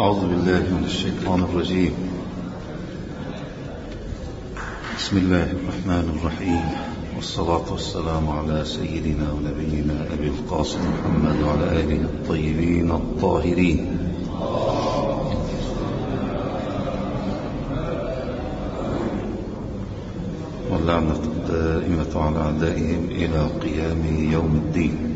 أعوذ بالله من الشيطان الرجيم. بسم الله الرحمن الرحيم، والصلاة والسلام على سيدنا ونبينا أبي القاسم محمد وعلى آله الطيبين الطاهرين. واللعنة الدائمة على أعدائهم إلى قيام يوم الدين.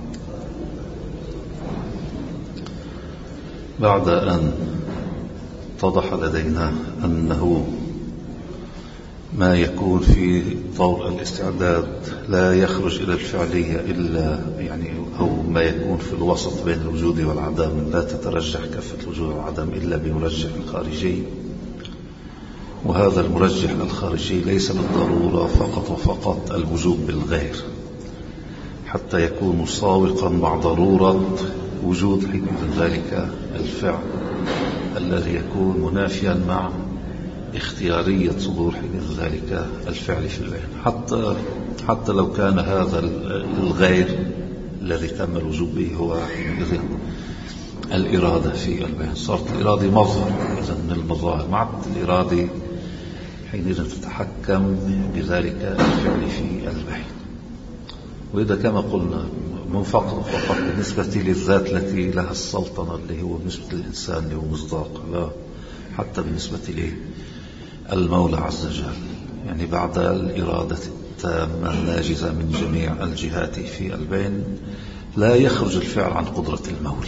بعد أن اتضح لدينا أنه ما يكون في طور الاستعداد لا يخرج إلى الفعلية إلا أو ما يكون في الوسط بين الوجود والعدم لا تترجح كفة الوجود والعدم إلا بمرجح خارجي، وهذا المرجح الخارجي ليس بالضرورة فقط وفقط الوجود بالغير، حتى يكون مساوقا مع ضرورة وجود حينئذ ذلك الفعل الذي يكون منافيا مع اختيارية صدور حينئذ ذلك الفعل في البين، حتى لو كان هذا الغير الذي تم الوجود به هو الإرادة في البين. صارت الإرادة مظهر من المظاهر، مع الإرادة حينئذ تتحكم بذلك الفعل في البين. وإذا كما قلنا فقط بالنسبة للذات التي لها السلطنة اللي هو بالنسبة للإنسان اللي هو مصداق، لا حتى بالنسبة للمولى عز وجل، بعد الإرادة التامة الناجزة من جميع الجهات في البين لا يخرج الفعل عن قدرة المولى،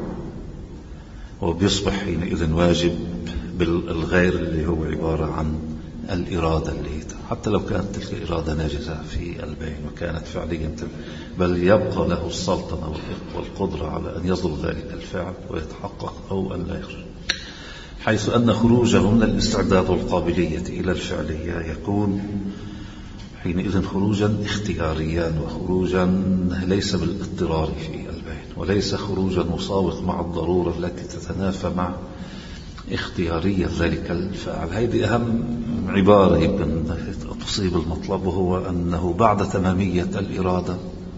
وبيصبح حينئذ واجب بالغير اللي هو عبارة عن الإرادة اللي حتى لو كانت تلك الإرادة ناجزة في البين وكانت فعليا، بل يبقى له السلطنة والقدرة على أن يصدر ذلك الفعل ويتحقق أو أن لا يخرج، حيث أن خروجه من الاستعداد والقابلية إلى الفعلية يكون حينئذ خروجا اختياريا، وخروجا ليس بالاضطرار في البين، وليس خروجا مساوق مع الضرورة التي تتنافى مع اختيارية ذلك الفاعل. هذه أهم عبارة يمكن تصيب المطلب، وهو أنه بعد تمامية الإرادة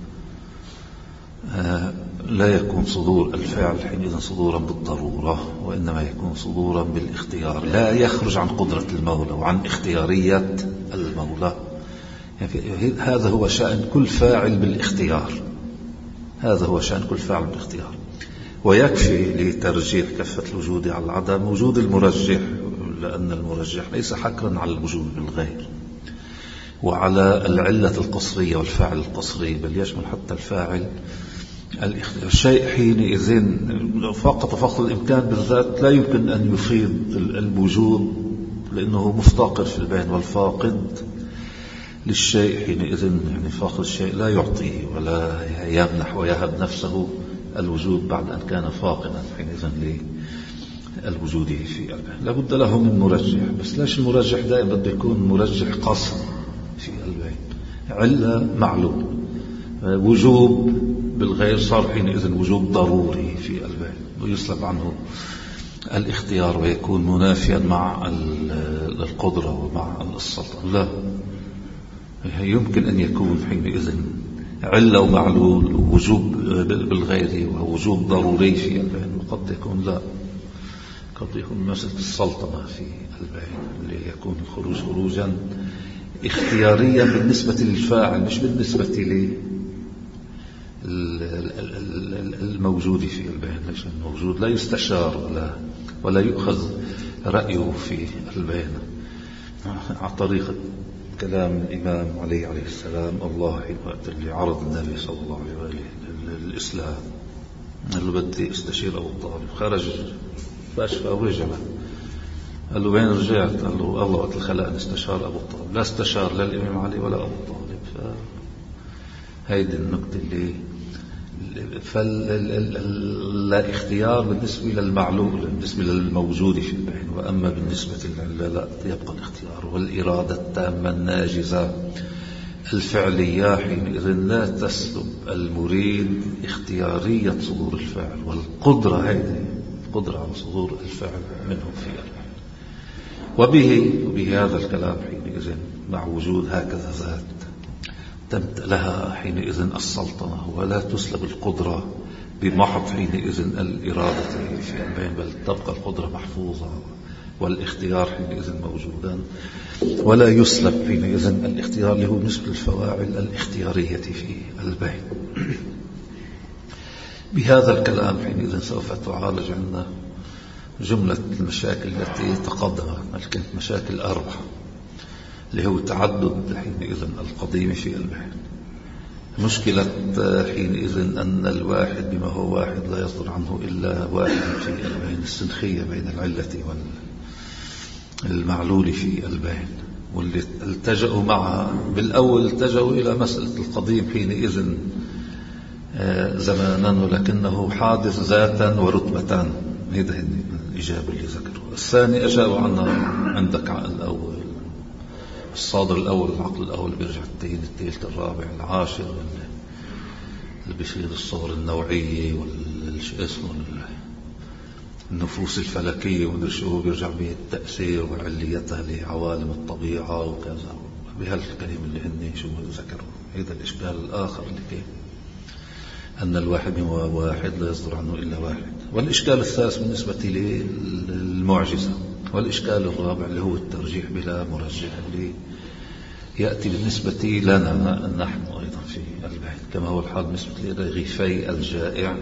لا يكون صدور الفعل حينئذ صدورا بالضرورة، وإنما يكون صدورا بالاختيار، لا يخرج عن قدرة المولى وعن اختيارية المولى. هذا هو شأن كل فاعل بالاختيار، هذا هو شأن كل فاعل بالاختيار. ويكفي لترجيح كفة الوجود على العدم وجود المرجح، لأن المرجح ليس حكرا على الوجود بالغير وعلى العلة القصرية والفاعل القصري، بل يشمل حتى الفاعل الاختيار. الشيء حينئذ فقط الإمكان بالذات لا يمكن أن يفيد الوجود، لأنه مفتقر في البين، والفاقد للشيء حينئذ فاقد الشيء لا يعطيه ولا يمنح ويهب نفسه الوجود بعد أن كان فاقدا حينئذ للوجود في البين. لابد له من مرجح، بس ليش المرجح دائما بده يكون مرجح قصر في البين؟ علة معلوم، وجوب بالغير صار حينئذ وجوب ضروري في البين، ويسلب عنه الاختيار ويكون منافيا مع القدرة ومع السلطة. لا، يمكن أن يكون حينئذ علة ومعلول ووجوب بالغير ووجوب ضروري في البين، وقد يكون لا، قد يكون مسألة السلطنة في البين اللي يكون الخروج خروجا اختياريا بالنسبة للفاعل، مش بالنسبة للموجود في البين. ليش الموجود لا يستشار ولا يؤخذ رأيه في البين، على طريقة كلام الإمام علي عليه السلام: الله حين وقت اللي عرض النبي صلى الله عليه وآله الإسلام قال له بدي استشير أبو طالب، خرج فاشفى ورجع، قال له وين رجعت؟ قال له الله وقت الخلق استشار أبو طالب، لا استشار لا الإمام علي ولا أبو طالب. هيدي النقطة اللي فلا اختيار بالنسبة للمعلوم بالنسبة للموجود في البين، وأما بالنسبة للعلة لا، يبقى الاختيار والإرادة التامة الناجزة الفعلية حينئذ لا تسلب المريد اختيارية صدور الفعل والقدرة، هذه القدرة على صدور الفعل منه في البين. وبه هذا الكلام حينئذ مع وجود هكذا ذات لها حينئذ السلطنة ولا تسلب القدرة بمحض حينئذ الإرادة في البين، بل تبقى القدرة محفوظة والاختيار حينئذ موجودا، ولا يسلب حينئذ الاختيار اللي هو بالنسبة للفواعل الاختيارية في البين. بهذا الكلام حينئذ سوف تعالج عندنا جملة المشاكل التي تقدمت، كانت مشاكل 4 اللي هو تعدد حينئذ القديم في البين. مشكلة حينئذ أن الواحد بما هو واحد لا يصدر عنه إلا واحد في البين، السنخية بين العلة والمعلول في البين، واللي التجأوا معها بالأول التجأوا إلى مسألة القديم حينئذ زمانا، ولكنه حادث ذاتا ورتبة. هذه الإجابة اللي ذكروا. الثاني أجابوا عنها عندك عقل الأول، الصادر الأول العقل الأول بيرجع التين، الثالث الرابع العاشر اللي بيصير الصور النوعية والاسم النفوس الفلكية ونرشوه بيرجع به التأثير وعليتها لعوالم الطبيعة وكذا، بهالكلام اللي هن شو ذكروا. هذا الإشكال الآخر اللي كيف أن الواحد هو واحد لا يصدر عنه إلا واحد. والإشكال الثالث بالنسبة للمعجزة. والإشكال الرابع اللي هو الترجيح بلا مرجح، اللي يأتي بالنسبة لنا نحن أيضا في البين، كما هو الحال بالنسبة لرغيفي الجائع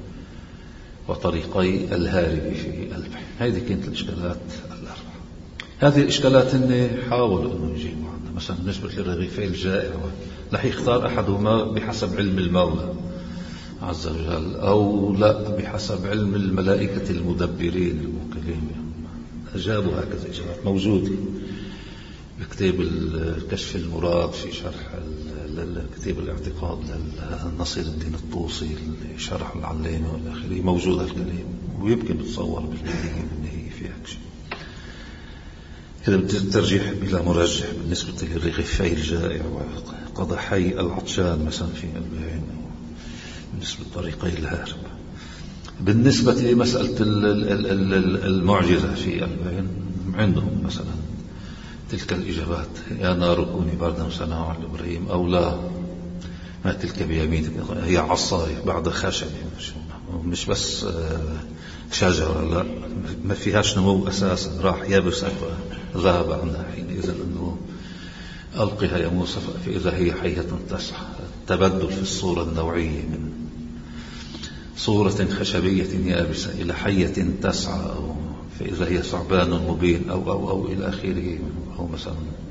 وطريقي الهارب في البين. هذه كانت الإشكالات 4. هذه الإشكالات هن حاولوا أنه يجيبوا عنها. مثلا بالنسبة لرغيفي الجائع رح يختار أحدهما بحسب علم المولى عز وجل، أو لا بحسب علم الملائكة المدبرين الموكلين. أجابوا هكذا إجابات موجودة بكتاب الكشف المراد في شرح كتاب الاعتقاد للنصير الدين الطوسي اللي شرح العلامة والآخرين، موجود الكلام ويمكن بتصور بالنهاية في شيء. إذا الترجيح بلا مرجح بالنسبة للرغيفي الجائع وقضحي العطشان مثلا في البين، بالنسبة لطريقي الهارب. بالنسبة لمسألة المعجزة في البين عندهم مثلا تلك الإجابات: يا نار كوني بردا وسلام على إبراهيم، أو لا ما تلك بيمينك، هي عصاية بعد خشب، مش بس شجرة، لا ما فيهاش نمو أساسا، راح يابس ذهب عنها حينئذ أنه ألقها يا موسى فإذا هي حية تسعى. التبدل في الصورة النوعية من صورة خشبية يابسة إلى حية تسعى، أو فإذا هي ثعبان مبين أو إلى آخره. أو مثلا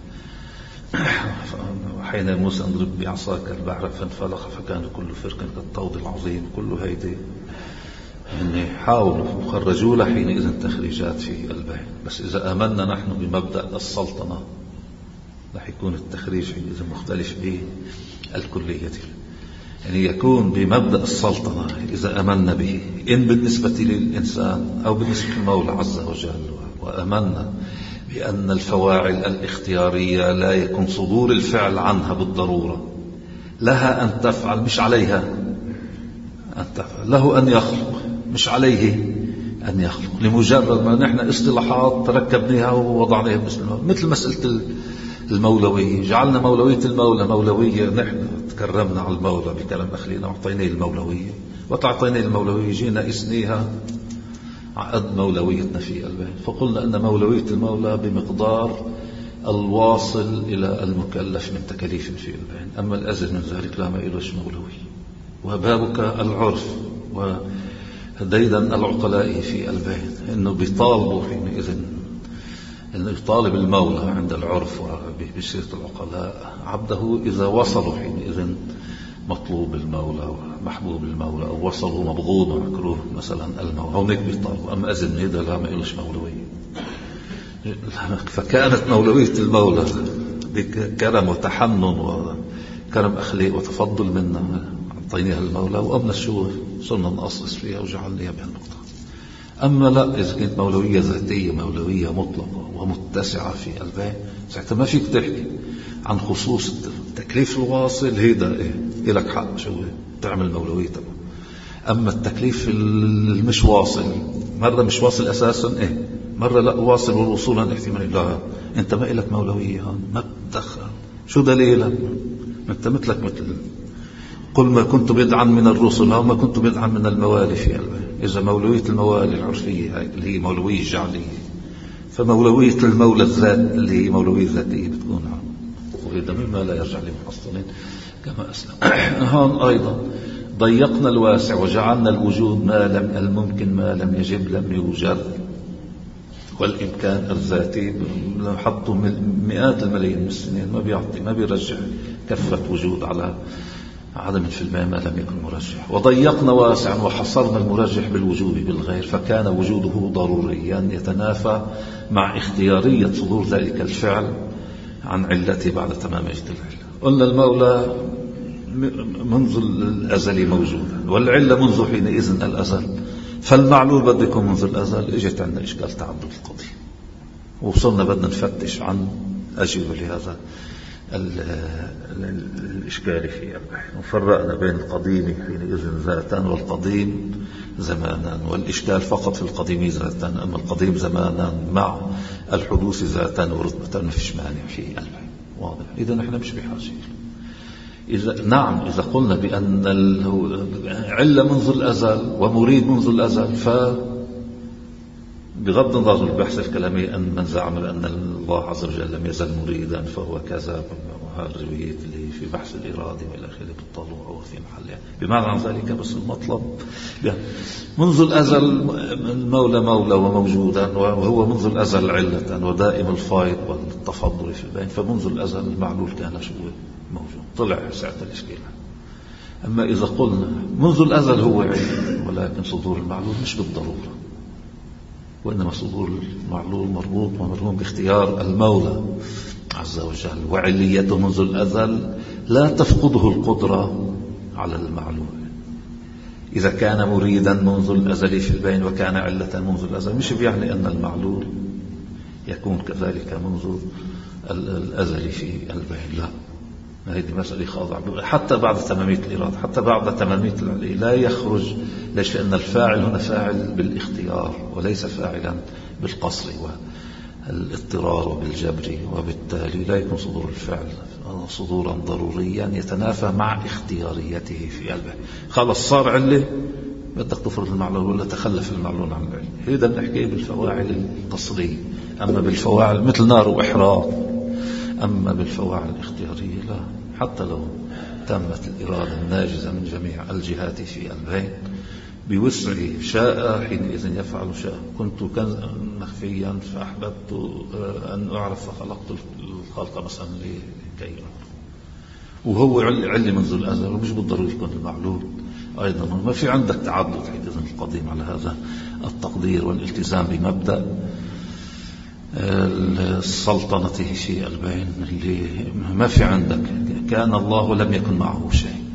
حين موسى اضرب بعصاك البحر فانفلق فكان كل فرق كالطود العظيم. كل هيدي يعني حاولوا وخرجوا له حينئذ تخريجات في البين. بس إذا آمنا نحن بمبدأ السلطنة رح يكون التخريج حينئذ مختلف بالكلية، يعني يكون بمبدأ السلطنة إذا أمنا به، إن بالنسبة للإنسان أو بالنسبة للمولى عز وجل. وأمنا بأن الفواعل الاختيارية لا يكون صدور الفعل عنها بالضرورة، لها أن تفعل مش عليها أن تفعل، له أن يخلق مش عليه أن يخلق، لمجرد ما نحن اصطلاحات تركبناها ووضعناها مثل مسألة المولوية. جعلنا مولوية المولى مولوية، نحن تكرمنا على المولى بكلام أخلينا وعطيناه المولوية، وتعطينا المولوية جينا إسنيها عقد مولويتنا في البين، فقلنا أن مولوية المولى بمقدار الواصل إلى المكلف من تكاليف في البين، أما الأزل من ذلك لا ما إلوش مولوية. وبابك العرف وديدا العقلاء في البين إنه بيطالبوا حينئذ إنه يطالب المولى عند العرف وبسيرة العقلاء عبده إذا وصلوا حينئذ مطلوب المولى ومحبوب المولى، أو وصلوا مبغوض ومكروه مثلا المولى، هونيك بيطالبوا. أما أذن هذا لا ما إلوش مولوية. فكانت مولوية المولى بكرم وتحنن وكرم أخلاق وتفضل منا أعطيناها المولى، وأمنا الشوف صرنا نقصص فيها وجعلناها بهالنقطة. أما لا، إذا كانت مولوية ذاتية مولوية مطلقة ومتسعة في البين، ساعتها ما فيك تحكي عن خصوص التكليف الواصل. هيدا إيه لك حق شو تعمل مولوية تبع. أما التكليف المش واصل، مرة مش واصل أساسا، مرة لا واصل والوصول عن احتمال، لا أنت ما إلك مولوية، ما بتدخل. شو دليلك؟ أنت مثلك مثل قل ما كنت بدعا من الرسل أو ما كنت بدعا من الموالي في البيت. إذا مولوية الموالي العرفية اللي هي مولوية جعلية، فمولوية المولى الذات اللي هي مولوية ذاتية بتكون وهذا مما لا يرجع لمحصلين كما أسلم. هون أيضا ضيقنا الواسع وجعلنا الوجود ما لم الممكن ما لم يجب لم يوجد، والإمكان الذاتي لو حطوا مئات الملايين من السنين ما بيعطي ما بيرجع كفة وجود على عدم في الماء ما لم يكن مرجح. وضيقنا واسعا وحصرنا المرجح بالوجود بالغير، فكان وجوده ضروريا يتنافى مع اختيارية صدور ذلك الفعل عن علته بعد تمام العلة. قلنا المولى منذ الأزل موجودا، والعلة منذ حينئذ الأزل، فالمعلول بده يكون منذ الأزل. اجت عندنا إشكال تعدد القضية، ووصلنا بدنا نفتش عن أجوبة لهذا الإشكال في البحث. وفرقنا بين القديم حينئذ ذاتا والقديم زمانا، والإشكال فقط في القديم ذاتا، أما القديم زمانا مع الحدوث ذاتا ورتبة ما فيش مانع في البحث. واضح؟ إذا نحن مش بحاجة. إذا قلنا بأن علة منذ الأزل ومريد منذ الأزل، بغض النظر البحث الكلامي أن من زعم بأن الله عز وجل لم يزل مريدا فهو كذاب، وهذا الروايات اللي في بحث الإرادة وإلى آخره بالطلوع وفي محلها. بمعنى عن ذلك بس المطلب منذ الأزل المولى مولى وموجودا، وهو منذ الأزل علة ودائم الفائض والتفضل في البين، فمنذ الأزل المعلول كان شو موجود. طلع ساعة الإشكال. أما إذا قلنا منذ الأزل هو علة، ولكن صدور المعلول مش بالضرورة، وإنما صدور المعلول مربوط ومرهون باختيار المولى عز وجل، وعليته منذ الأزل لا تفقده القدرة على المعلول. إذا كان مريدا منذ الأزل في البين وكان علة منذ الأزل، مش بيعني أن المعلول يكون كذلك منذ الأزل في البين، لا. هذه مسألة خاضعة حتى بعد تمامية الإرادة، حتى بعد تمامية العلي لا يخرج. ليش؟ لأن الفاعل هنا فاعل بالاختيار وليس فاعلا بالقصر والاضطرار وبالجبر، وبالتالي لا يكون صدور الفعل صدورا ضروريا يتنافى مع اختياريته في قلبه. خلص صار علة بدك تفرض المعلول ولا تخلف المعلول عن العلة. هذا بنحكيه بالفواعل القصرية. أما بالفواعل مثل نار وإحراق، أما بالفواعل الاختيارية لا. حتى لو تمت الإرادة الناجزة من جميع الجهات في البين بوسعه، شاء حينئذ يفعل، شاء كنت مخفيا فأحببت أن أعرف فخلقت الخلق مثلا لكي أعرف. وهو علي منذ الأزل، ومش بالضروري يكون المعلول أيضا. ما في عندك تعدد حينئذ القديم على هذا التقدير والالتزام بمبدأ السلطنة في البين، اللي ما في عندك كان الله لم يكن معه شيء،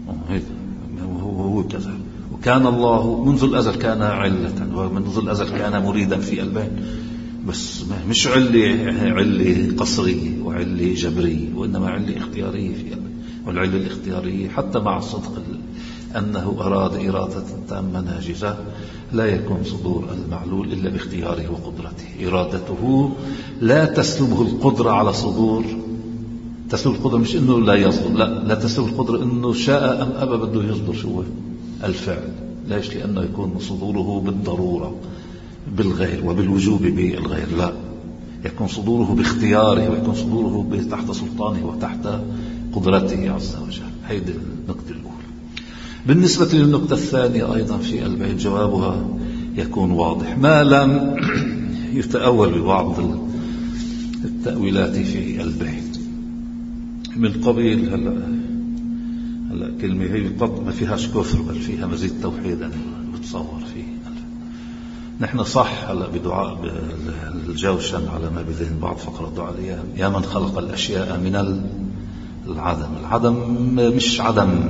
هو كذا. وكان الله منذ الأزل كان علة، ومنذ الأزل كان مريدا في البين، بس مش علة قصرية وعلة جبرية، وإنما علة اختيارية في البين. والعلة الاختيارية حتى مع الصدق أنه أراد إرادة تامة ناجزة لا يكون صدور المعلول إلا باختياره وقدرته. إرادته لا تسلبه القدرة على صدور. تسلب القدرة مش إنه لا يصدر، لا تسلب القدرة إنه شاء أم أبى بده يصدر شو الفعل. ليش؟ لأنه يكون صدوره بالضرورة بالغير وبالوجوب بالغير، لا. يكون صدوره باختياره، ويكون صدوره تحت سلطانه وتحت قدرته عز وجل. هيدي النقطة الأولى. بالنسبة للنقطة الثانية أيضا في البين جوابها يكون واضح ما لم يتأول ببعض التأويلات في البين من قبيل هلا كلمة هي قد ما فيهاش كفر بل فيها مزيد توحيد. أنا بتصور فيه نحن صح هلا بدعاء الجوشن على ما بذهن بعض فقرة دعاء يا من خلق الأشياء من العدم. العدم مش عدم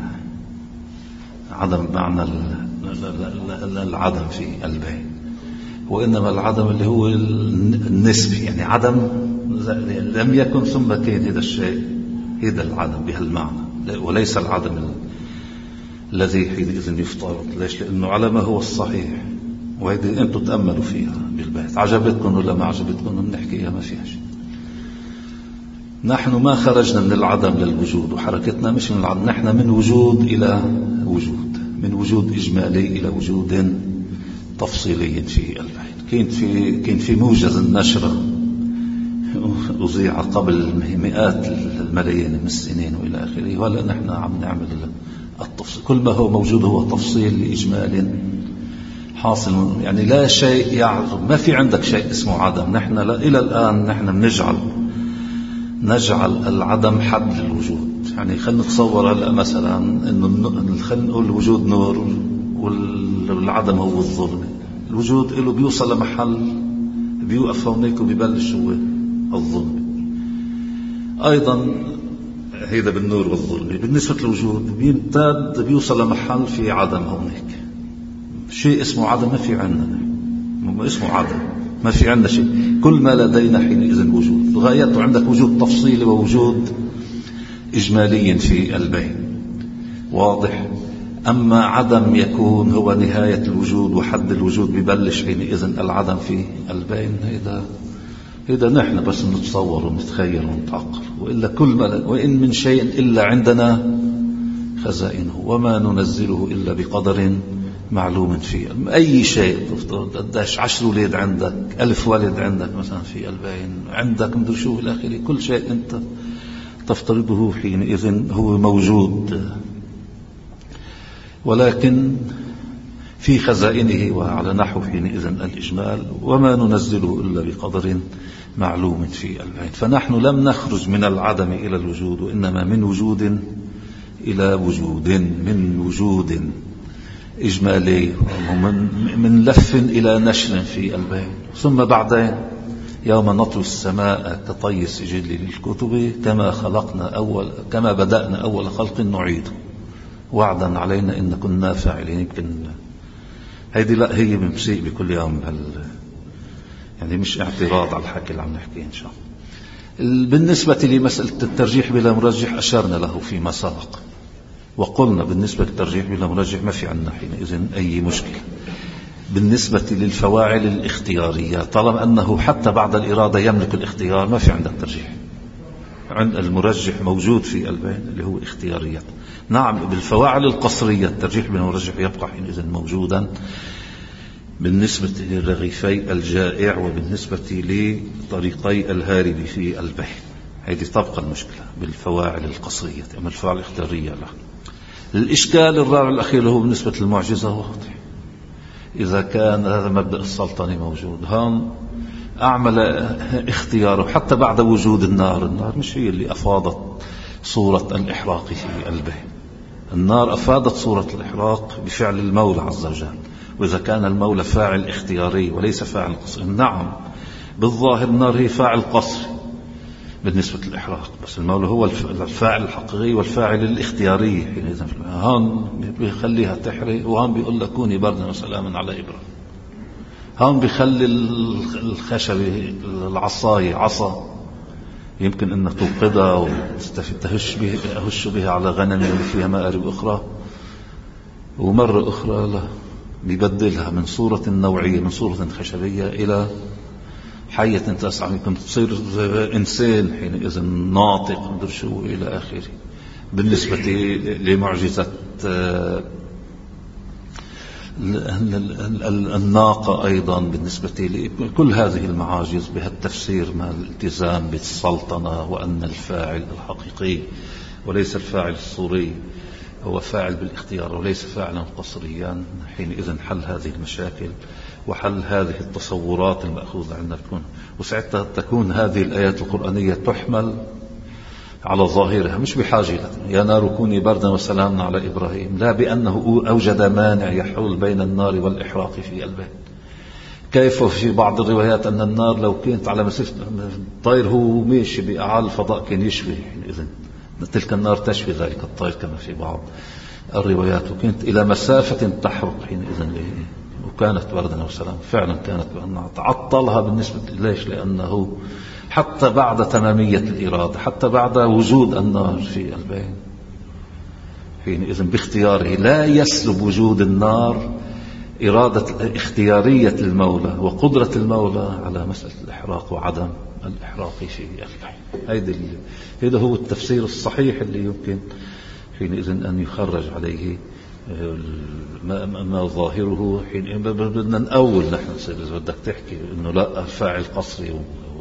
معنى العدم في البين، وإنما العدم اللي هو النسبي، يعني عدم لم يكن ثم كان هذا الشيء، هذا العدم بهالمعنى، وليس العدم الذي حينئذ يفترض. ليش؟ لأنه على ما هو الصحيح، وهذه أنتم تأملوا فيها بالبيت. عجبتكم ولا ما عجبتكم بنحكيها ما فيها شيء. نحن ما خرجنا من العدم للوجود، وحركتنا مش من العدم، نحن من وجود إلى وجود، من وجود إجمالي إلى وجود تفصيلي في البين. كان في موجز النشرة أذيع قبل مئات الملايين من السنين وإلى آخره، ولا نحن عم نعمل التفصيل. كل ما هو موجود هو تفصيل لإجمال حاصل، يعني لا شيء يعرض، ما في عندك شيء اسمه عدم. نحن إلى الآن نحن نجعل العدم حد للوجود. يعني خلينا نتصور هلا مثلا إنه خلينا نقول الوجود نور والعدم هو الظلم. الوجود له بيوصل لمحل بيوقف هونيك وبيبلش هو الظلم. أيضا هيدا بالنور والظلم. بالنسبة للوجود بيمتد بيوصل لمحل في عدم هونيك. شيء اسمه عدم ما في عندنا، اسمه عدم ما في عندنا شيء. كل ما لدينا حينئذ وجود. غايته عندك وجود تفصيلي ووجود إجمالي في البين، واضح. أما عدم يكون هو نهاية الوجود وحد الوجود، ببلش حينئذ العدم في البين. هذا نحن بس نتصور ونتخيل ونتعقل. وإلا كل ما وإن من شيء إلا عندنا خزائنه وما ننزله إلا بقدر معلوم فيه. أي شيء تفترض قداش 10 ولاد عندك، 1000 ولد عندك مثلا في البين، عندك مدري شو في الآخر، كل شيء أنت تفترضه حينئذ هو موجود، ولكن في خزائنه وعلى نحو حينئذ الإجمال. وما ننزله إلا بقدر معلوم في البين. فنحن لم نخرج من العدم إلى الوجود، وإنما من وجود إلى وجود، من وجود إجمالي من لف إلى نشر في البين. ثم بعدين يوم نطوي السماء كطي السجل للكتب كما بدأنا أول خلق نعيده وعدا علينا إن كنا فاعلين. يمكن هيدي لا هي بمسيء بكل يوم يعني مش اعتراض على الحكي اللي عم نحكيه إن شاء الله. بالنسبة لمسألة الترجيح بلا مرجح أشرنا له فيما سبق، وقلنا بالنسبة للترجيح بلا مرجح ما في عندنا حينئذ أي مشكلة. بالنسبة للفواعل الاختيارية طالما أنه حتى بعد الإرادة يملك الاختيار ما في عندك ترجيح. عند المرجح موجود في البين اللي هو اختياريات. نعم بالفواعل القصرية الترجيح بلا مرجح يبقى حينئذ موجودا بالنسبة لرغيفي الجائع وبالنسبة لطريقي الهارب في البين. هذه تبقى المشكلة بالفواعل القصرية. أما الفواعل الاختيارية لا. الإشكال الرابع الأخير هو بالنسبة للمعجزة واضح. إذا كان هذا مبدأ السلطنة موجود هون أعمل اختياره حتى بعد وجود النار مش هي اللي أفاضت صورة الإحراق في البين. النار أفادت صورة الإحراق بفعل المولى عز وجل. وإذا كان المولى فاعل اختياري وليس فاعل قصري، نعم بالظاهر النار هي فاعل قصري بالنسبة للإحراق، بس المولى هو الفاعل الحقيقي والفاعل الاختياري. حينئذ هون بيخليها تحرق، وهون بيقول لك كوني بردا وسلاما على إبراهيم. هون بيخلي الخشبة العصاية عصا يمكن أن توقدها وتهش بها على غنم فيها مآرب أخرى، ومرة أخرى لا بيبدلها من صورة نوعية من صورة خشبية إلى حية تسعى، يمكن تصير إنسان حينئذ ناطق مدري شو إلى آخره. بالنسبة لمعجزة الناقة أيضا بالنسبة لكل هذه المعاجز بها التفسير مع الالتزام بالسلطنة، وأن الفاعل الحقيقي وليس الفاعل الصوري هو فاعل بالاختيار وليس فاعلا قصريا. حينئذ حل هذه المشاكل وحل هذه التصورات المأخوذة عندنا تكون، وساعتها تكون هذه الآيات القرآنية تحمل على ظاهرها مش بحاجة يا نار كوني بردا وسلاما على إبراهيم، لا بأنه أوجد مانع يحول بين النار والإحراق في البين. كيف في بعض الروايات أن النار لو كانت على مسافة الطير هو ماشي بأعالي الفضاء كان يشوي، إذن تلك النار تشوي ذلك الطير كما في بعض الروايات، وكانت إلى مسافة تحرق حينئذ وكانت بردا وسلاما. فعلا كانت تعطلها بالنسبة ليش؟ لأنه حتى بعد تمامية الإرادة، حتى بعد وجود النار في البين حينئذ باختياره لا يسلب وجود النار إرادة اختيارية المولى وقدرة المولى على مسألة الإحراق وعدم الإحراق في البحر. هذا هو التفسير الصحيح اللي يمكن حينئذ أن يخرج عليه ما ظاهره. حين بدنا نأول نحن إذا بدك تحكي إنه لا فاعل قصري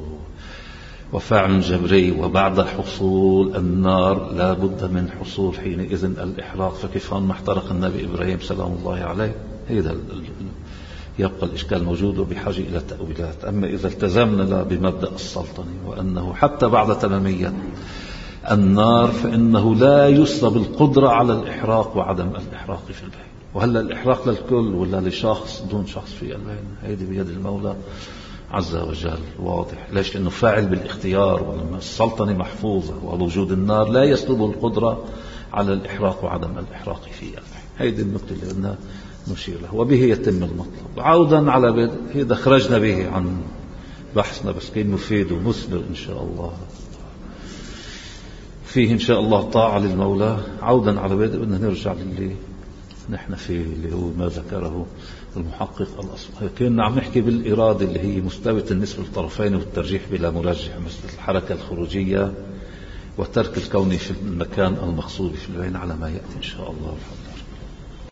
وفاعل جبري وبعد حصول النار لا بد من حصول حينئذ الإحراق، فكيف ما احترق النبي إبراهيم سلام الله عليه؟ هذا يبقى الإشكال موجود وبحاجة إلى تأويلات. أما إذا التزمنا بمبدأ السلطنة وأنه حتى بعد تمامية النار فإنه لا يسلب القدرة على الإحراق وعدم الإحراق في البين. وهلا الإحراق للكل ولا لشخص دون شخص في البين، هذه بيد المولى عز وجل. واضح ليش؟ لأنه فاعل بالاختيار، ولما السلطنة محفوظة ووجود النار لا يسلب القدرة على الإحراق وعدم الإحراق في البين. هذه النقطة اللي بدنا نشير له، وبه يتم المطلب. عودا على هذا خرجنا به عن بحثنا، بس كان مفيد ومثمر إن شاء الله، فيه إن شاء الله طاعة للمولى. عودا على بدء بدنا نرجع للي نحن فيه اللي هو ما ذكره المحقق الأصفهاني. كنا عم نحكي بالإرادة اللي هي مستوى النسبة للطرفين والترجيح بلا مرجح، مثل الحركة الخروجية وترك الكون في المكان المقصود في البين على ما يأتي إن شاء الله.